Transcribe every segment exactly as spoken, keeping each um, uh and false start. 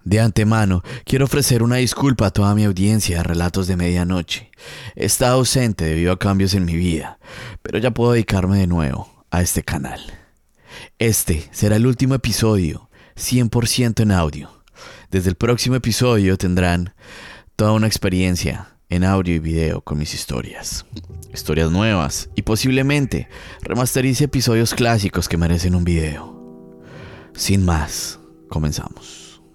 De antemano, quiero ofrecer una disculpa a toda mi audiencia de Relatos de Medianoche. He estado ausente debido a cambios en mi vida, pero ya puedo dedicarme de nuevo a este canal. Este será el último episodio, cien por ciento en audio. Desde el próximo episodio tendrán toda una experiencia en audio y video con mis historias. Historias nuevas y posiblemente remasterice episodios clásicos que merecen un video. Sin más, comenzamos.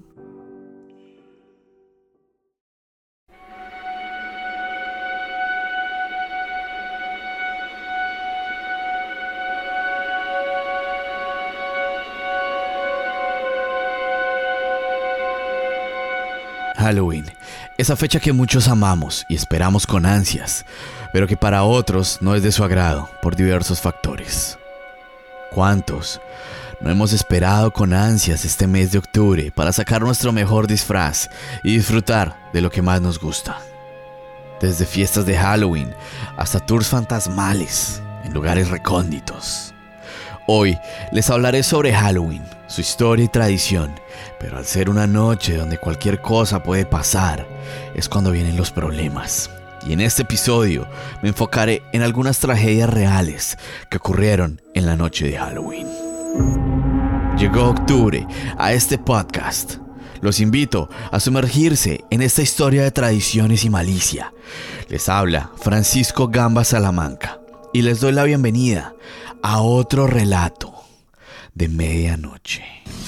Halloween, esa fecha que muchos amamos y esperamos con ansias, pero que para otros no es de su agrado por diversos factores. ¿Cuántos no hemos esperado con ansias este mes de octubre para sacar nuestro mejor disfraz y disfrutar de lo que más nos gusta? Desde fiestas de Halloween hasta tours fantasmales en lugares recónditos. Hoy les hablaré sobre Halloween, su historia y tradición, pero al ser una noche donde cualquier cosa puede pasar, es cuando vienen los problemas. Y en este episodio me enfocaré en algunas tragedias reales que ocurrieron en la noche de Halloween. Llegó octubre a este podcast. Los invito a sumergirse en esta historia de tradiciones y malicia. Les habla Francisco Gamba Salamanca y les doy la bienvenida a otro relato de medianoche.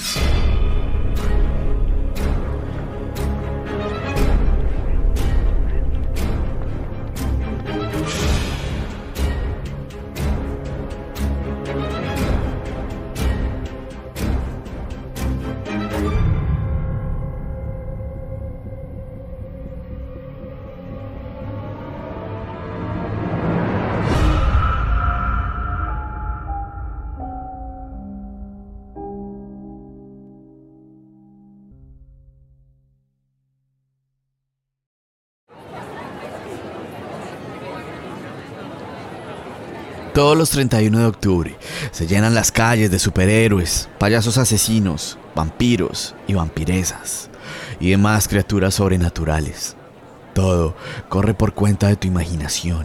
Todos los treinta y uno de octubre se llenan las calles de superhéroes, payasos asesinos, vampiros y vampiresas y demás criaturas sobrenaturales. Todo corre por cuenta de tu imaginación.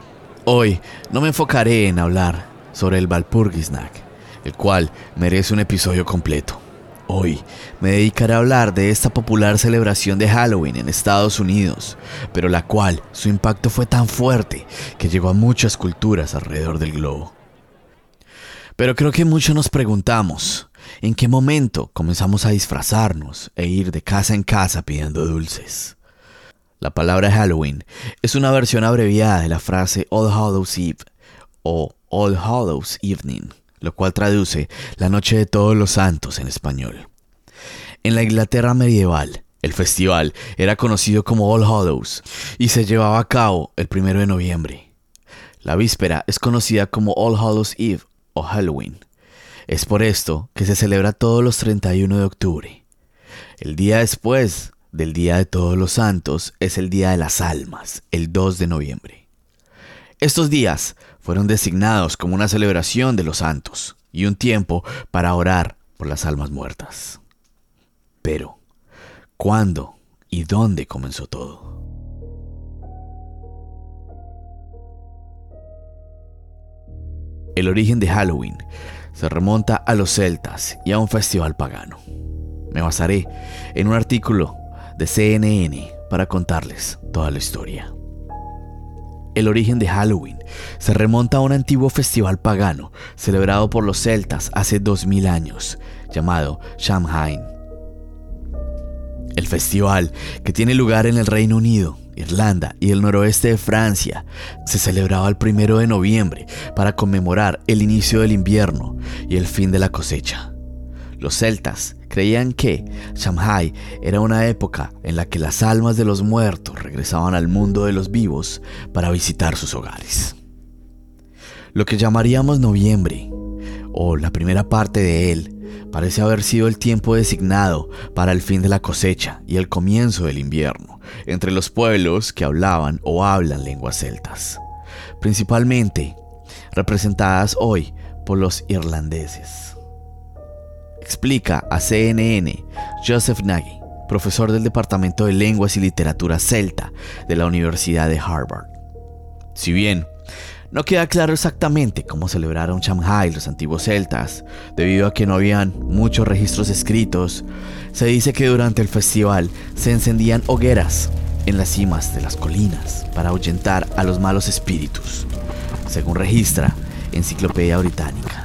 Hoy no me enfocaré en hablar sobre el Walpurgisnacht, el cual merece un episodio completo. Hoy me dedicaré a hablar de esta popular celebración de Halloween en Estados Unidos, pero la cual su impacto fue tan fuerte que llegó a muchas culturas alrededor del globo. Pero creo que muchos nos preguntamos, ¿en qué momento comenzamos a disfrazarnos e ir de casa en casa pidiendo dulces? La palabra Halloween es una versión abreviada de la frase All Hallows Eve o All Hallows Evening, lo cual traduce la noche de todos los santos en español. En la Inglaterra medieval, el festival era conocido como All Hallows y se llevaba a cabo el primero de noviembre. La víspera es conocida como All Hallows Eve o Halloween. Es por esto que se celebra todos los treinta y uno de octubre. El día después del Día de Todos los Santos es el Día de las Almas, el dos de noviembre. Estos días fueron designados como una celebración de los santos y un tiempo para orar por las almas muertas. Pero, ¿cuándo y dónde comenzó todo? El origen de Halloween se remonta a los celtas y a un festival pagano. Me basaré en un artículo de C N N para contarles toda la historia. El origen de Halloween se remonta a un antiguo festival pagano celebrado por los celtas hace dos mil años, llamado Samhain. El festival, que tiene lugar en el Reino Unido, Irlanda y el noroeste de Francia, se celebraba el primero de noviembre para conmemorar el inicio del invierno y el fin de la cosecha. Los celtas creían que Samhain era una época en la que las almas de los muertos regresaban al mundo de los vivos para visitar sus hogares. Lo que llamaríamos noviembre, o la primera parte de él, parece haber sido el tiempo designado para el fin de la cosecha y el comienzo del invierno entre los pueblos que hablaban o hablan lenguas celtas, principalmente representadas hoy por los irlandeses. Explica a C N N Joseph Nagy, profesor del Departamento de Lenguas y Literatura Celta de la Universidad de Harvard. Si bien no queda claro exactamente cómo celebraron Samhain los antiguos celtas, debido a que no habían muchos registros escritos, se dice que durante el festival se encendían hogueras en las cimas de las colinas para ahuyentar a los malos espíritus, según registra Enciclopedia Británica.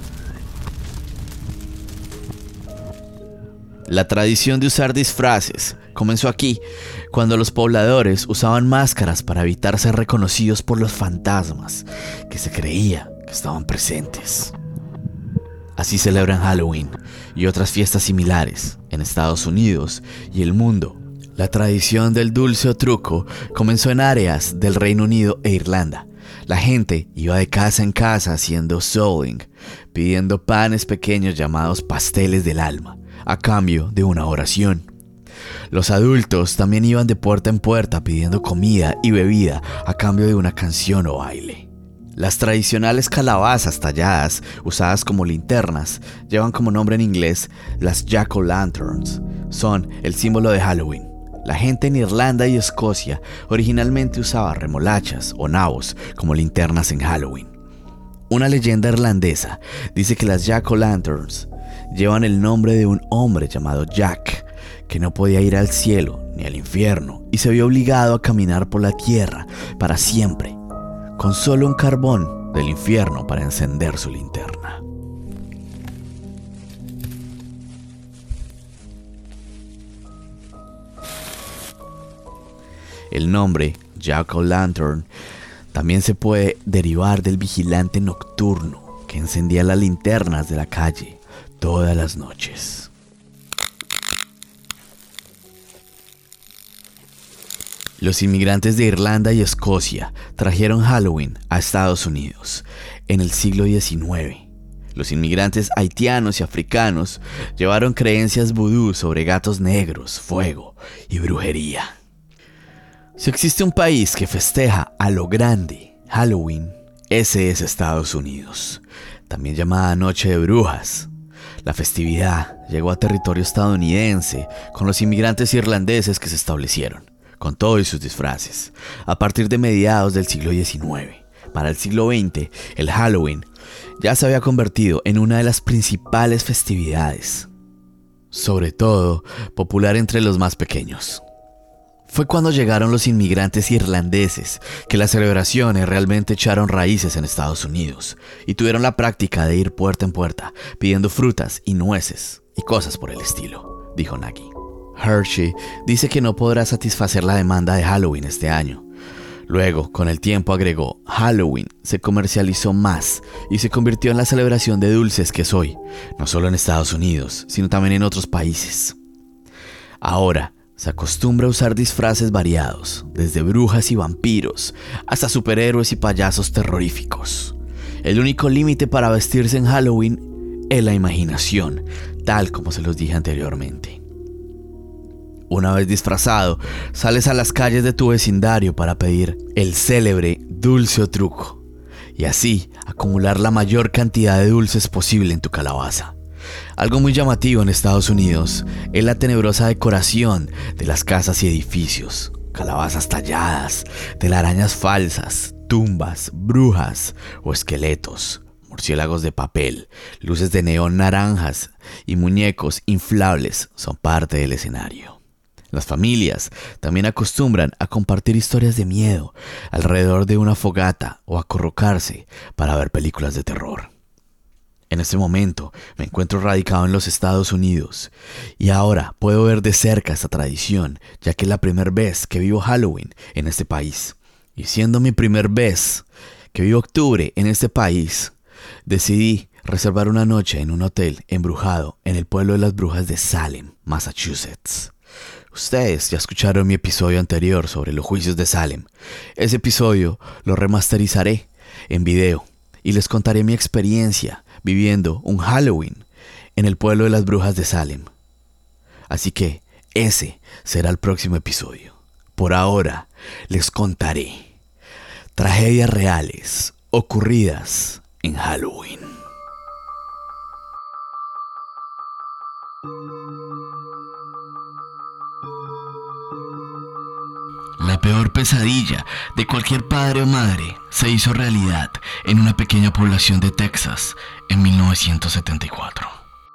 La tradición de usar disfraces comenzó aquí, cuando los pobladores usaban máscaras para evitar ser reconocidos por los fantasmas que se creía que estaban presentes. Así celebran Halloween y otras fiestas similares en Estados Unidos y el mundo. La tradición del dulce o truco comenzó en áreas del Reino Unido e Irlanda. La gente iba de casa en casa haciendo sewing, pidiendo panes pequeños llamados pasteles del alma, a cambio de una oración. Los adultos también iban de puerta en puerta pidiendo comida y bebida a cambio de una canción o baile. Las tradicionales calabazas talladas, usadas como linternas, llevan como nombre en inglés las jack-o'-lanterns. Son el símbolo de Halloween. La gente en Irlanda y Escocia originalmente usaba remolachas o nabos como linternas en Halloween. Una leyenda irlandesa dice que las jack-o'-lanterns llevan el nombre de un hombre llamado Jack, que no podía ir al cielo ni al infierno y se vio obligado a caminar por la tierra para siempre, con solo un carbón del infierno para encender su linterna. El nombre Jack-o'-lantern también se puede derivar del vigilante nocturno que encendía las linternas de la calle todas las noches. Los inmigrantes de Irlanda y Escocia trajeron Halloween a Estados Unidos en el siglo diecinueve. Los inmigrantes haitianos y africanos llevaron creencias vudú sobre gatos negros, fuego y brujería. Si existe un país que festeja a lo grande Halloween, ese es Estados Unidos, también llamada Noche de Brujas. La festividad llegó a territorio estadounidense con los inmigrantes irlandeses que se establecieron, con todos sus disfraces, a partir de mediados del siglo diecinueve. Para el siglo veinte, el Halloween ya se había convertido en una de las principales festividades, sobre todo popular entre los más pequeños. Fue cuando llegaron los inmigrantes irlandeses que las celebraciones realmente echaron raíces en Estados Unidos y tuvieron la práctica de ir puerta en puerta pidiendo frutas y nueces y cosas por el estilo, dijo Nagy. Hershey dice que no podrá satisfacer la demanda de Halloween este año. Luego, con el tiempo agregó, Halloween se comercializó más y se convirtió en la celebración de dulces que es hoy, no solo en Estados Unidos, sino también en otros países. Ahora, se acostumbra a usar disfraces variados, desde brujas y vampiros, hasta superhéroes y payasos terroríficos. El único límite para vestirse en Halloween es la imaginación, tal como se los dije anteriormente. Una vez disfrazado, sales a las calles de tu vecindario para pedir el célebre dulce o truco, y así acumular la mayor cantidad de dulces posible en tu calabaza. Algo muy llamativo en Estados Unidos es la tenebrosa decoración de las casas y edificios. Calabazas talladas, telarañas falsas, tumbas, brujas o esqueletos, murciélagos de papel, luces de neón naranjas y muñecos inflables son parte del escenario. Las familias también acostumbran a compartir historias de miedo alrededor de una fogata o acurrucarse para ver películas de terror. En este momento me encuentro radicado en los Estados Unidos y ahora puedo ver de cerca esta tradición, ya que es la primera vez que vivo Halloween en este país. Y siendo mi primera vez que vivo octubre en este país, decidí reservar una noche en un hotel embrujado en el pueblo de las brujas de Salem, Massachusetts. Ustedes ya escucharon mi episodio anterior sobre los juicios de Salem. Ese episodio lo remasterizaré en video y les contaré mi experiencia viviendo un Halloween en el pueblo de las brujas de Salem. Así que ese será el próximo episodio. Por ahora les contaré tragedias reales ocurridas en Halloween. La peor pesadilla de cualquier padre o madre se hizo realidad en una pequeña población de Texas en mil novecientos setenta y cuatro.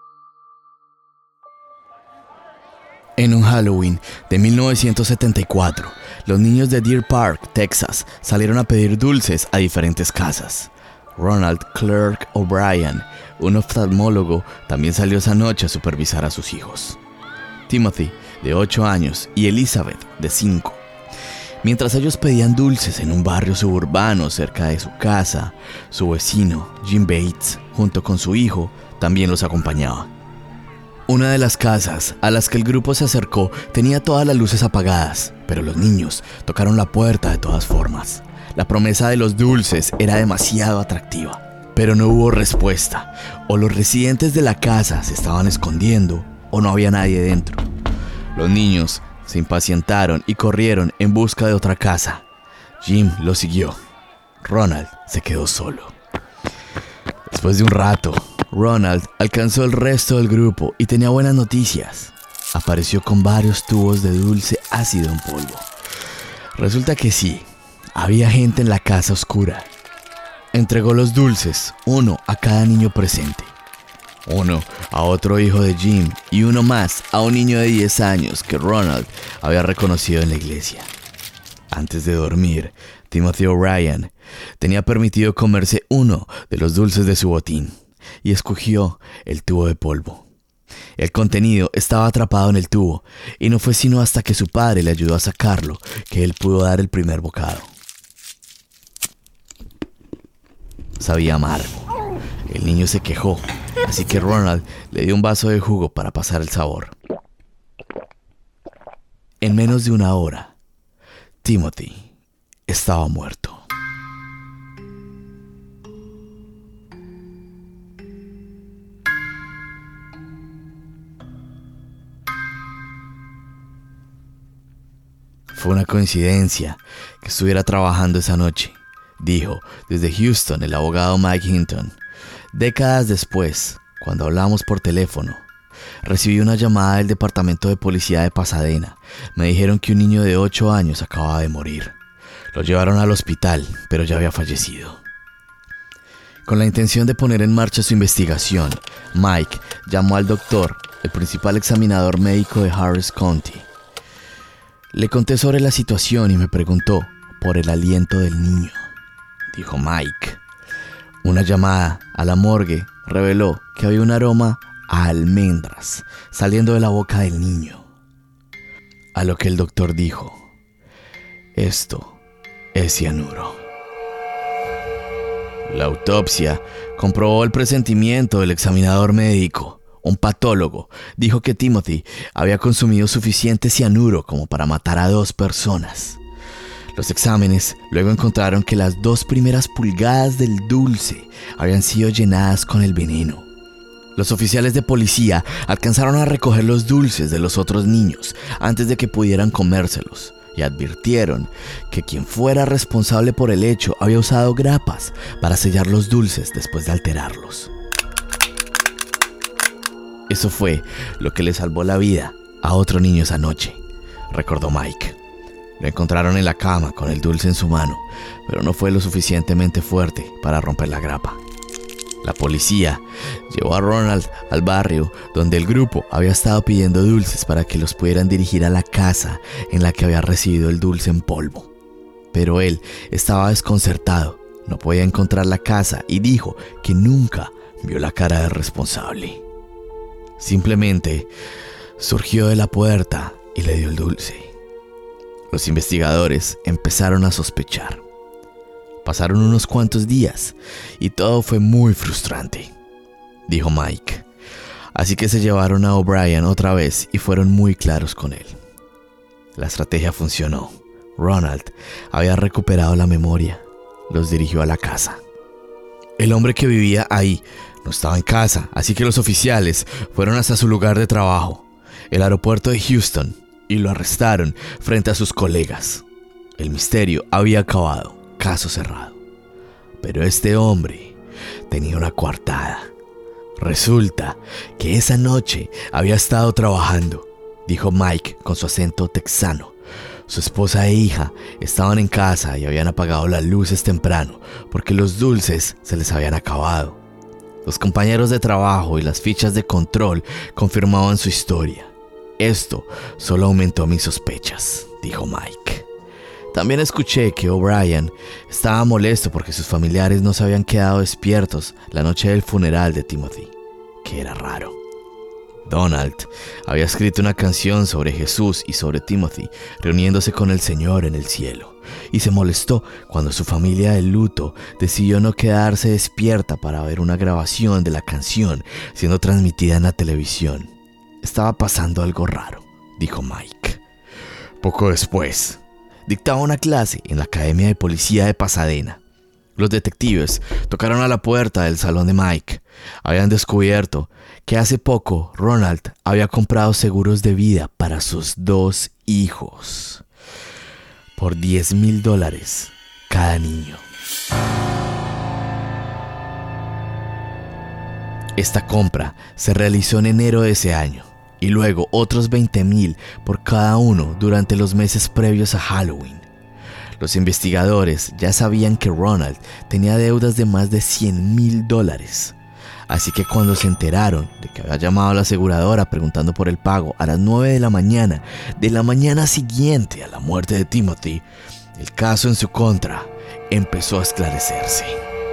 En un Halloween de mil novecientos setenta y cuatro, los niños de Deer Park, Texas, salieron a pedir dulces a diferentes casas. Ronald Clark O'Brien, un oftalmólogo, también salió esa noche a supervisar a sus hijos. Timothy, de ocho años, y Elizabeth, de cinco. Mientras ellos pedían dulces en un barrio suburbano cerca de su casa, su vecino, Jim Bates, junto con su hijo, también los acompañaba. Una de las casas a las que el grupo se acercó tenía todas las luces apagadas, pero los niños tocaron la puerta de todas formas. La promesa de los dulces era demasiado atractiva, pero no hubo respuesta. O los residentes de la casa se estaban escondiendo, o no había nadie dentro. Los niños se impacientaron y corrieron en busca de otra casa. Jim los siguió. Ronald se quedó solo. Después de un rato, Ronald alcanzó el resto del grupo y tenía buenas noticias. Apareció con varios tubos de dulce ácido en polvo. Resulta que sí, había gente en la casa oscura. Entregó los dulces, uno a cada niño presente. Uno a otro hijo de Jim y uno más a un niño de diez años que Ronald había reconocido en la iglesia. Antes de dormir, Timothy O'Brien tenía permitido comerse uno de los dulces de su botín y escogió el tubo de polvo. El contenido estaba atrapado en el tubo y no fue sino hasta que su padre le ayudó a sacarlo que él pudo dar el primer bocado. Sabía amargo. El niño se quejó, así que Ronald le dio un vaso de jugo para pasar el sabor. En menos de una hora, Timothy estaba muerto. Fue una coincidencia que estuviera trabajando esa noche, dijo desde Houston el abogado Mike Hinton. Décadas después, cuando hablamos por teléfono, recibí una llamada del departamento de policía de Pasadena. Me dijeron que un niño de ocho años acababa de morir. Lo llevaron al hospital, pero ya había fallecido. Con la intención de poner en marcha su investigación, Mike llamó al doctor, el principal examinador médico de Harris County. Le conté sobre la situación y me preguntó por el aliento del niño, dijo Mike. Una llamada a la morgue reveló que había un aroma a almendras saliendo de la boca del niño. A lo que el doctor dijo: esto es cianuro. La autopsia comprobó el presentimiento del examinador médico. Un patólogo dijo que Timothy había consumido suficiente cianuro como para matar a dos personas. Los exámenes luego encontraron que las dos primeras pulgadas del dulce habían sido llenadas con el veneno. Los oficiales de policía alcanzaron a recoger los dulces de los otros niños antes de que pudieran comérselos y advirtieron que quien fuera responsable por el hecho había usado grapas para sellar los dulces después de alterarlos. Eso fue lo que le salvó la vida a otro niño esa noche, recordó Mike. Lo encontraron en la cama con el dulce en su mano, pero no fue lo suficientemente fuerte para romper la grapa. La policía llevó a Ronald al barrio donde el grupo había estado pidiendo dulces para que los pudieran dirigir a la casa en la que había recibido el dulce en polvo. Pero él estaba desconcertado, no podía encontrar la casa y dijo que nunca vio la cara del responsable. Simplemente surgió de la puerta y le dio el dulce. Los investigadores empezaron a sospechar. Pasaron unos cuantos días y todo fue muy frustrante, dijo Mike. Así que se llevaron a O'Brien otra vez y fueron muy claros con él. La estrategia funcionó. Ronald había recuperado la memoria. Los dirigió a la casa. El hombre que vivía ahí no estaba en casa, así que los oficiales fueron hasta su lugar de trabajo, el aeropuerto de Houston, y lo arrestaron frente a sus colegas. El misterio había acabado, caso cerrado. Pero este hombre tenía una coartada. Resulta que esa noche había estado trabajando, dijo Mike con su acento texano, Su esposa e hija estaban en casa y habían apagado las luces temprano porque los dulces se les habían acabado. Los compañeros de trabajo y las fichas de control confirmaban su historia. Esto solo aumentó mis sospechas, dijo Mike. También escuché que O'Brien estaba molesto porque sus familiares no se habían quedado despiertos la noche del funeral de Timothy, que era raro. Donald había escrito una canción sobre Jesús y sobre Timothy reuniéndose con el Señor en el cielo, y se molestó cuando su familia de luto decidió no quedarse despierta para ver una grabación de la canción siendo transmitida en la televisión. Estaba pasando algo raro, dijo Mike. Poco después, dictaba una clase en la Academia de Policía de Pasadena. Los detectives tocaron a la puerta del salón de Mike. Habían descubierto que hace poco Ronald había comprado seguros de vida para sus dos hijos por diez mil dólares cada niño. Esta compra se realizó en enero de ese año y luego otros veinte mil por cada uno durante los meses previos a Halloween. Los investigadores ya sabían que Ronald tenía deudas de más de cien mil dólares. Así que cuando se enteraron de que había llamado a la aseguradora preguntando por el pago a las nueve de la mañana de la mañana siguiente a la muerte de Timothy, el caso en su contra empezó a esclarecerse.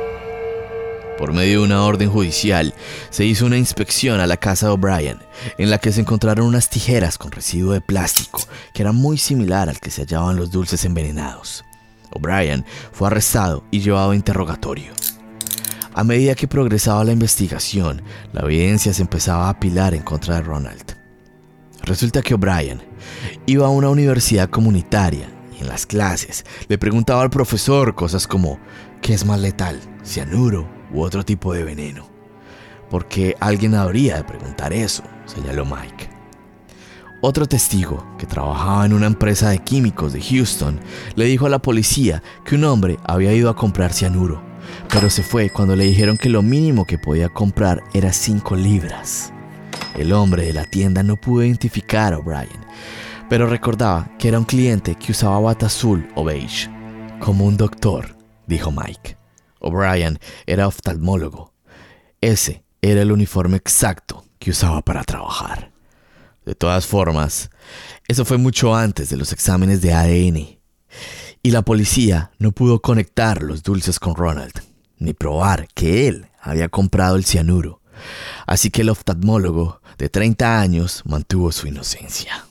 Por medio de una orden judicial, se hizo una inspección a la casa de O'Brien, en la que se encontraron unas tijeras con residuo de plástico, que era muy similar al que se hallaban los dulces envenenados. O'Brien fue arrestado y llevado a interrogatorio. A medida que progresaba la investigación, la evidencia se empezaba a apilar en contra de Ronald. Resulta que O'Brien iba a una universidad comunitaria y en las clases le preguntaba al profesor cosas como ¿qué es más letal? ¿Cianuro u otro tipo de veneno? Porque alguien habría de preguntar eso, señaló Mike. Otro testigo, que trabajaba en una empresa de químicos de Houston, le dijo a la policía que un hombre había ido a comprar cianuro, pero se fue cuando le dijeron que lo mínimo que podía comprar era cinco libras. El hombre de la tienda no pudo identificar a O'Brien, pero recordaba que era un cliente que usaba bata azul o beige. Como un doctor, dijo Mike. O'Brien era oftalmólogo. Ese era el uniforme exacto que usaba para trabajar. De todas formas, eso fue mucho antes de los exámenes de A D N. Y la policía no pudo conectar los dulces con Ronald, ni probar que él había comprado el cianuro. Así que el oftalmólogo de treinta años mantuvo su inocencia.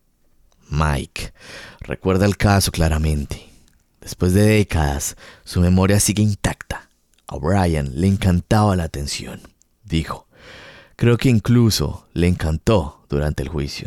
Mike recuerda el caso claramente. Después de décadas, su memoria sigue intacta. A O'Brien le encantaba la atención, dijo. Creo que incluso le encantó durante el juicio.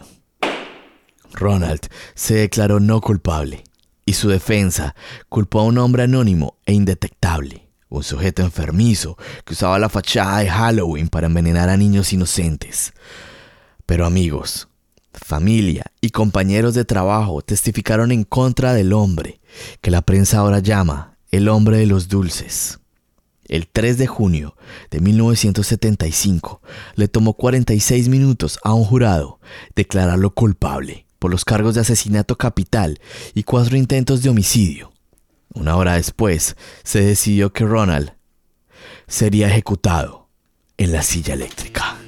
Ronald se declaró no culpable y su defensa culpó a un hombre anónimo e indetectable, un sujeto enfermizo que usaba la fachada de Halloween para envenenar a niños inocentes. Pero amigos, familia y compañeros de trabajo testificaron en contra del hombre, que la prensa ahora llama el hombre de los dulces. El tres de junio de mil novecientos setenta y cinco le tomó cuarenta y seis minutos a un jurado declararlo culpable por los cargos de asesinato capital y cuatro intentos de homicidio. Una hora después se decidió que Ronald sería ejecutado en la silla eléctrica.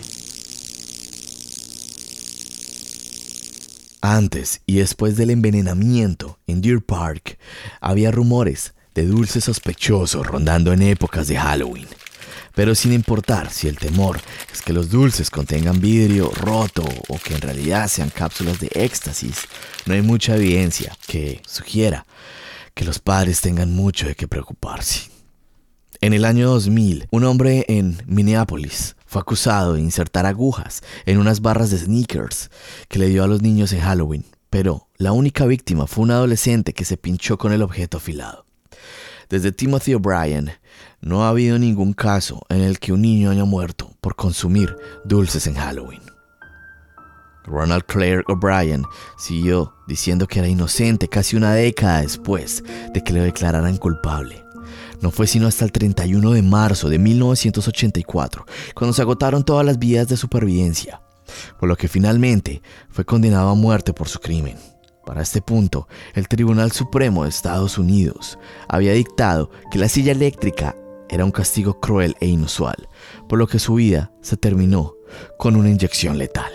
Antes y después del envenenamiento en Deer Park, había rumores de dulces sospechosos rondando en épocas de Halloween. Pero sin importar si el temor es que los dulces contengan vidrio roto o que en realidad sean cápsulas de éxtasis, no hay mucha evidencia que sugiera que los padres tengan mucho de qué preocuparse. En el año dos mil, un hombre en Minneapolis fue acusado de insertar agujas en unas barras de Snickers que le dio a los niños en Halloween, pero la única víctima fue un adolescente que se pinchó con el objeto afilado. Desde Timothy O'Brien, no ha habido ningún caso en el que un niño haya muerto por consumir dulces en Halloween. Ronald Clare O'Brien siguió diciendo que era inocente casi una década después de que lo declararan culpable. No fue sino hasta el treinta y uno de marzo de mil novecientos ochenta y cuatro, cuando se agotaron todas las vías de supervivencia, por lo que finalmente fue condenado a muerte por su crimen. Para este punto, el Tribunal Supremo de Estados Unidos había dictado que la silla eléctrica era un castigo cruel e inusual, por lo que su vida se terminó con una inyección letal.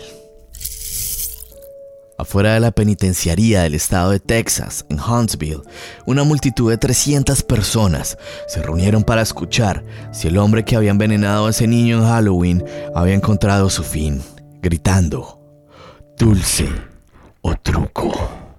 Afuera de la penitenciaría del estado de Texas, en Huntsville, una multitud de trescientas personas se reunieron para escuchar si el hombre que había envenenado a ese niño en Halloween había encontrado su fin, gritando: dulce o truco.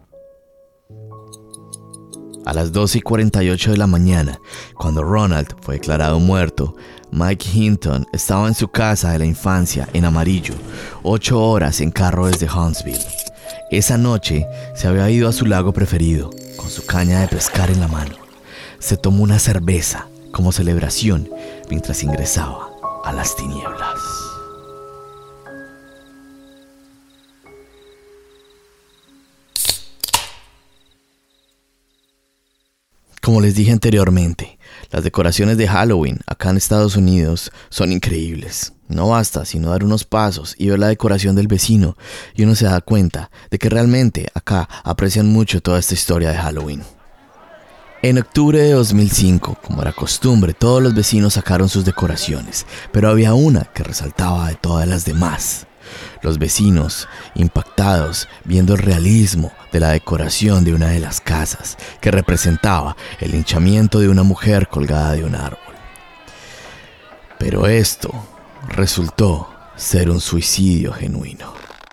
A las doce y cuarenta y ocho de la mañana, cuando Ronald fue declarado muerto, Mike Hinton estaba en su casa de la infancia en Amarillo, ocho horas en carro desde Huntsville. Esa noche se había ido a su lago preferido, con su caña de pescar en la mano. Se tomó una cerveza como celebración mientras ingresaba a las tinieblas. Como les dije anteriormente, las decoraciones de Halloween acá en Estados Unidos son increíbles. No basta sino dar unos pasos y ver la decoración del vecino y uno se da cuenta de que realmente acá aprecian mucho toda esta historia de Halloween. En octubre de dos mil cinco, como era costumbre, todos los vecinos sacaron sus decoraciones, pero había una que resaltaba de todas las demás. Los vecinos, impactados viendo el realismo de la decoración de una de las casas, que representaba el linchamiento de una mujer colgada de un árbol. Pero esto resultó ser un suicidio genuino.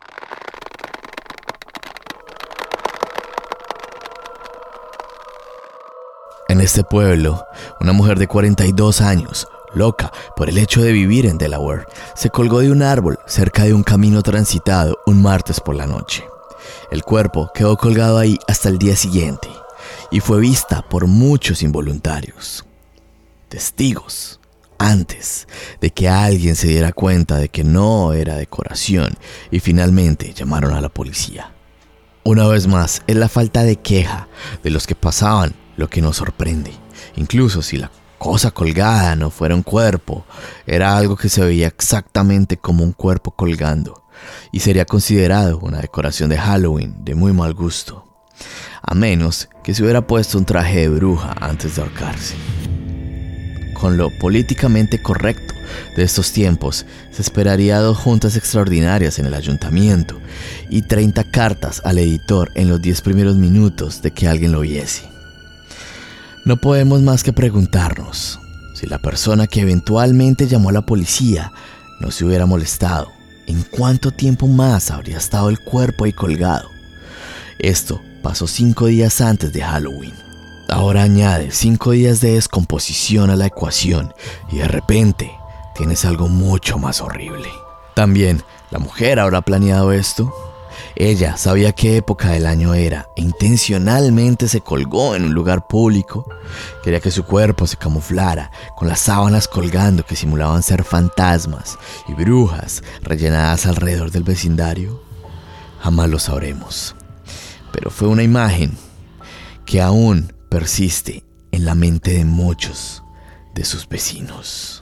En este pueblo, una mujer de cuarenta y dos años, loca por el hecho de vivir en Delaware, se colgó de un árbol cerca de un camino transitado un martes por la noche. El cuerpo quedó colgado ahí hasta el día siguiente y fue vista por muchos involuntarios, testigos, antes de que alguien se diera cuenta de que no era decoración, y finalmente llamaron a la policía. Una vez más, es la falta de queja de los que pasaban lo que nos sorprende. Incluso si la cosa colgada no fuera un cuerpo, era algo que se veía exactamente como un cuerpo colgando y sería considerado una decoración de Halloween de muy mal gusto, a menos que se hubiera puesto un traje de bruja antes de ahorcarse. Con lo políticamente correcto de estos tiempos, se esperaría dos juntas extraordinarias en el ayuntamiento y treinta cartas al editor en los diez primeros minutos de que alguien lo viese. No podemos más que preguntarnos si la persona que eventualmente llamó a la policía no se hubiera molestado, ¿en cuánto tiempo más habría estado el cuerpo ahí colgado? Esto pasó cinco días antes de Halloween. Ahora añade cinco días de descomposición a la ecuación y de repente tienes algo mucho más horrible. También, ¿la mujer habrá planeado esto? Ella sabía qué época del año era e intencionalmente se colgó en un lugar público. Quería que su cuerpo se camuflara con las sábanas colgando que simulaban ser fantasmas y brujas rellenadas alrededor del vecindario. Jamás lo sabremos. Pero fue una imagen que aún persiste en la mente de muchos de sus vecinos.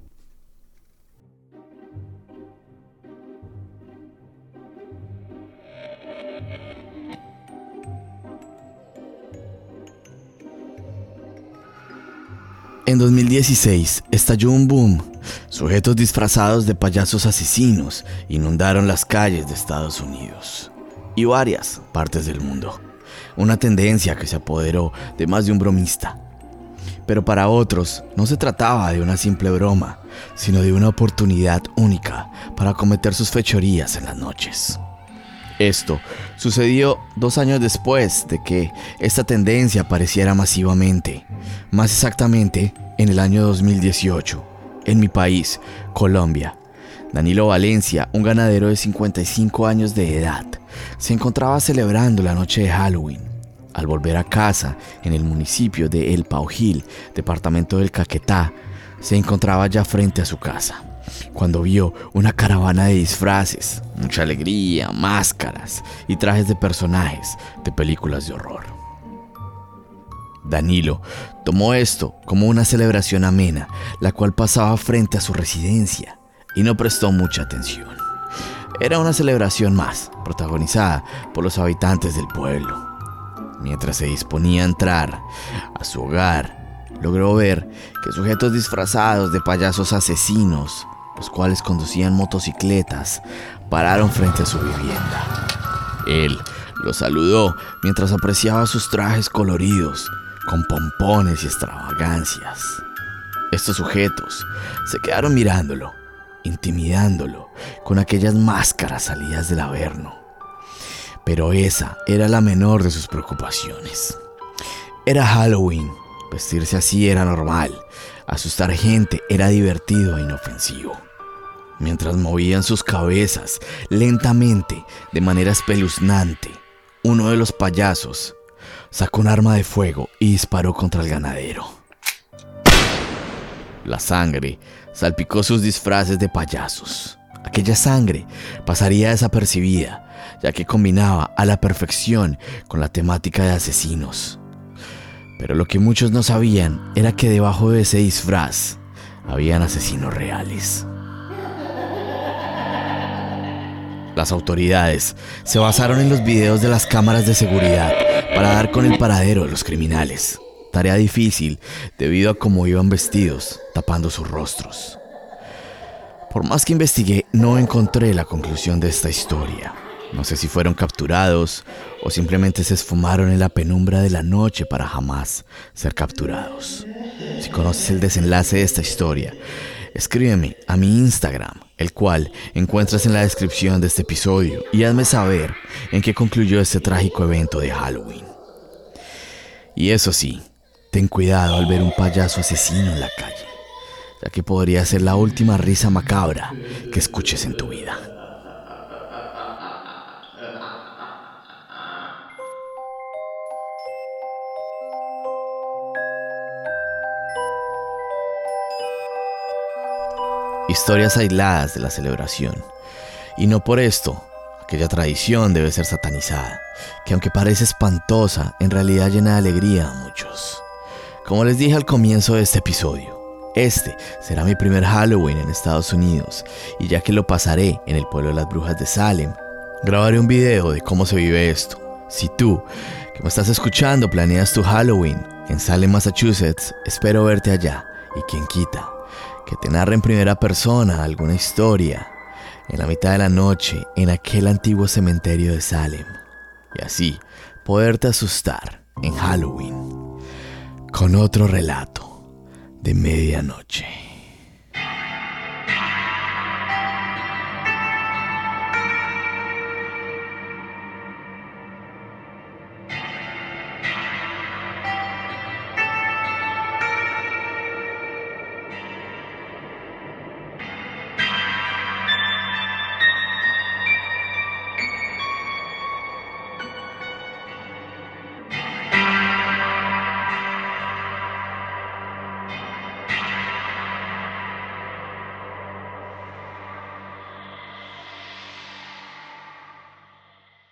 En dos mil dieciséis estalló un boom. Sujetos disfrazados de payasos asesinos inundaron las calles de Estados Unidos y varias partes del mundo. Una tendencia que se apoderó de más de un bromista. Pero para otros no se trataba de una simple broma, sino de una oportunidad única para cometer sus fechorías en las noches. Esto sucedió dos años después de que esta tendencia apareciera masivamente, más exactamente en el año dos mil dieciocho, en mi país, Colombia. Danilo Valencia, un ganadero de cincuenta y cinco años de edad, se encontraba celebrando la noche de Halloween. Al volver a casa, en el municipio de El Paujil, departamento del Caquetá, se encontraba ya frente a su casa, cuando vio una caravana de disfraces, mucha alegría, máscaras y trajes de personajes de películas de horror. Danilo tomó esto como una celebración amena, la cual pasaba frente a su residencia, y no prestó mucha atención. Era una celebración más, protagonizada por los habitantes del pueblo. Mientras se disponía a entrar a su hogar, logró ver que sujetos disfrazados de payasos asesinos, los cuales conducían motocicletas, pararon frente a su vivienda. Él los saludó mientras apreciaba sus trajes coloridos, con pompones y extravagancias. Estos sujetos se quedaron mirándolo, intimidándolo con aquellas máscaras salidas del Averno. Pero esa era la menor de sus preocupaciones. Era Halloween, vestirse así era normal, asustar gente era divertido e inofensivo. Mientras movían sus cabezas lentamente, de manera espeluznante, uno de los payasos sacó un arma de fuego y disparó contra el ganadero. La sangre salpicó sus disfraces de payasos. Aquella sangre pasaría desapercibida, ya que combinaba a la perfección con la temática de asesinos. Pero lo que muchos no sabían era que debajo de ese disfraz habían asesinos reales. Las autoridades se basaron en los videos de las cámaras de seguridad para dar con el paradero de los criminales. Tarea difícil debido a cómo iban vestidos, tapando sus rostros. Por más que investigué, no encontré la conclusión de esta historia. No sé si fueron capturados o simplemente se esfumaron en la penumbra de la noche para jamás ser capturados. Si conoces el desenlace de esta historia, escríbeme a mi Instagram, el cual encuentras en la descripción de este episodio, y hazme saber en qué concluyó este trágico evento de Halloween. Y eso sí, ten cuidado al ver un payaso asesino en la calle, ya que podría ser la última risa macabra que escuches en tu vida. Historias aisladas de la celebración. Y no por esto, aquella tradición debe ser satanizada, que aunque parece espantosa, en realidad llena de alegría a muchos. Como les dije al comienzo de este episodio, este será mi primer Halloween en Estados Unidos, y ya que lo pasaré en el pueblo de las brujas de Salem, grabaré un video de cómo se vive esto. Si tú, que me estás escuchando, planeas tu Halloween en Salem, Massachusetts, espero verte allá, y quien quita que te narre en primera persona alguna historia en la mitad de la noche en aquel antiguo cementerio de Salem, y así poderte asustar en Halloween con otro relato de medianoche.